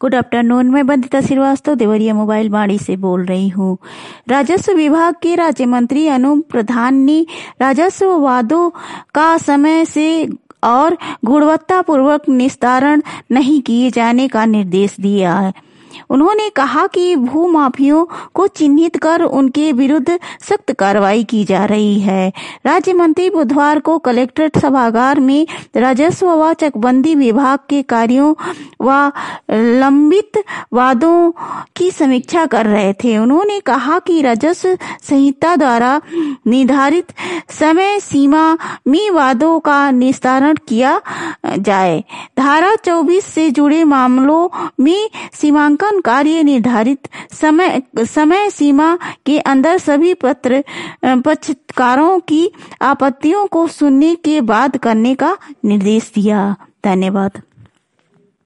Good afternoon. मैं Bandita Srivastava Deoria mobile बाड़ी से बोल रही हूँ। राजस्व विभाग के राज्य मंत्री अनूप प्रधान ने राजस्व वादों का समय से और गुणवत्तापूर्वक निस्तारण नहीं किए जाने का निर्देश दिया है। उन्होंने कहा कि भूमाफियों को चिन्हित कर उनके विरुद्ध सख्त कार्रवाई की जा रही है। राज्य मंत्री बुधवार को कलेक्ट्रेट सभागार में राजस्व व चकबंदी विभाग के कार्यों व लंबित वादों की समीक्षा कर रहे थे। उन्होंने कहा कि राजस्व संहिता द्वारा निर्धारित समय सीमा में वादों का निस्तारण किया जाए। धारा 24 से जुड़े मामलों में सीमांकन कार्य निर्धारित समय सीमा के अंदर सभी पक्षकारों की आपत्तियों को सुनने के बाद करने का निर्देश दिया। धन्यवाद।